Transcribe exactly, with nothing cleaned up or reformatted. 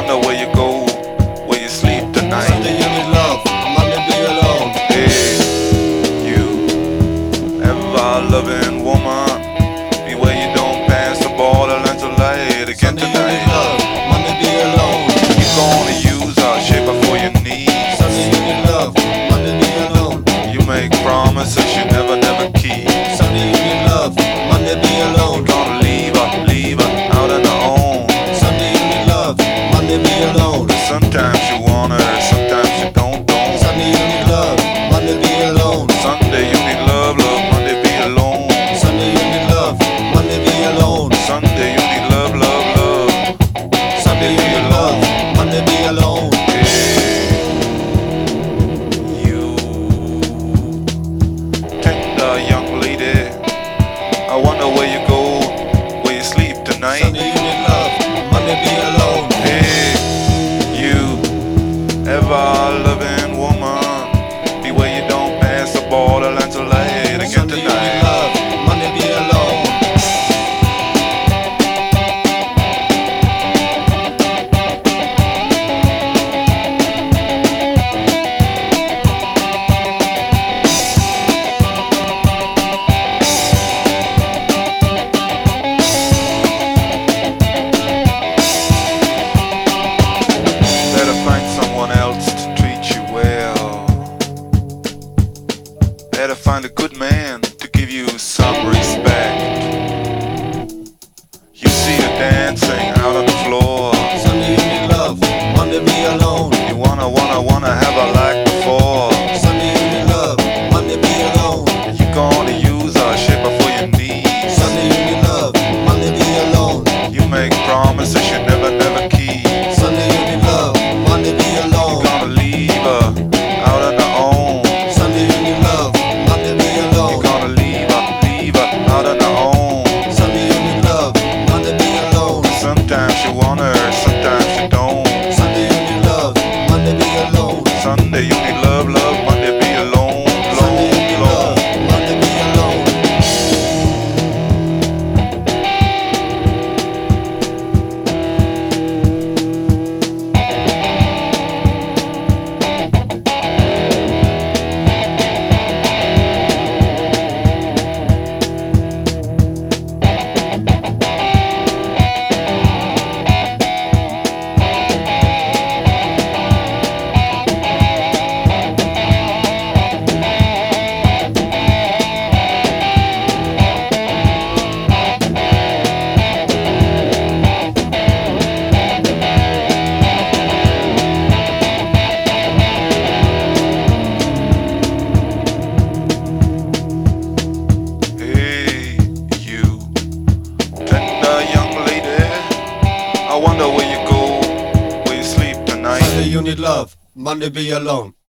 wonder where you go, where you sleep tonight. Sunday you need love, Monday be alone. Hey, you ever loving woman, beware you don't pass the borderline too late again Sunday you tonight. need love, Monday be alone. You gonna use her shape her for your needs. Sunday you need love, Monday be alone. You make promises you never, never keep. Sunday you need love, Monday be alone. You gonna leave her, leave her out on her own. Sunday you need love, Monday be alone. Sometimes you want her, sometimes you don't, don't. Sunday you need love, Monday be alone. Sunday you need love, love, Monday be alone. Sunday you need love, Monday be alone. Sunday you need love, love, love. Sunday you need love, Monday be alone. Hey, you tender young lady, I wonder where you go, where you sleep tonight. Sunday you need love, Monday be alone. Hey, you ever loving woman, beware you don't pass the borderline too late again Sunday you need tonight. love, Monday be alone. Better find someone else to treat you well. Better find a good man to give you some respect. You see her dancing out on the floor. Sunday you need love, Monday be alone. You wanna, wanna, wanna have her like before. Sunday you need love, Monday be alone. You gonna use her, shape her for your needs. Sunday you need love, Monday be alone. You make promises you never, never keep. Sunday you need love, Monday be alone. You gonna leave her out on her own. Sunday you need love, Monday be You alone. gonna leave her, leave her out on her own. Sunday you need love, Monday be alone. Sometimes you want her, sometimes you don't. Sunday you need love, Monday be alone. Sunday you need love, love, Monday be alone, Sunday you alone, need alone. love, Monday be alone. Hey, you tender young lady, I wonder where you go, where you sleep tonight. Sunday you need love, Monday be alone.